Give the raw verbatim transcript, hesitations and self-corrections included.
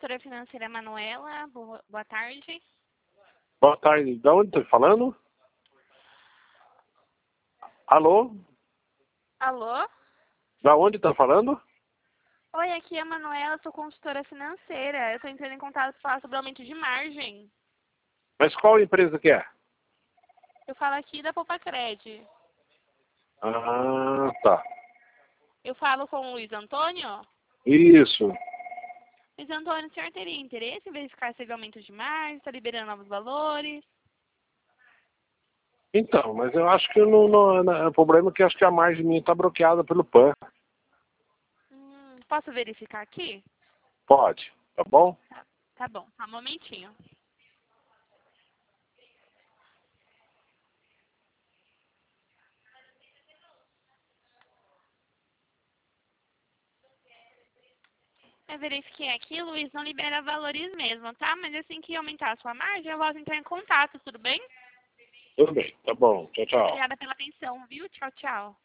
consultora financeira Manuela. Boa, boa tarde. Boa tarde. De onde está falando? Alô? Alô? Da onde está falando? Oi, aqui é a Manuela, sou consultora financeira. Eu estou entrando em contato para falar sobre aumento de margem. Mas qual empresa que é? Eu falo aqui da Popacred. Ah, tá. Eu falo com o Luiz Antônio. Isso. Luiz Antônio, o senhor teria interesse em verificar se teve aumento de margem, está liberando novos valores? Então, mas eu acho que não, não, não- o problema é que eu acho que a margem minha está bloqueada pelo P A N. Hum, posso verificar aqui? Pode, tá bom? Tá, tá bom, só um momentinho. Eu verifiquei aqui, Luiz, não libera valores mesmo, tá? Mas assim que aumentar a sua margem, eu volto a entrar em contato, tudo bem? Tudo bem, tá bom. Tchau, tchau. Obrigada pela atenção, viu? Tchau, tchau.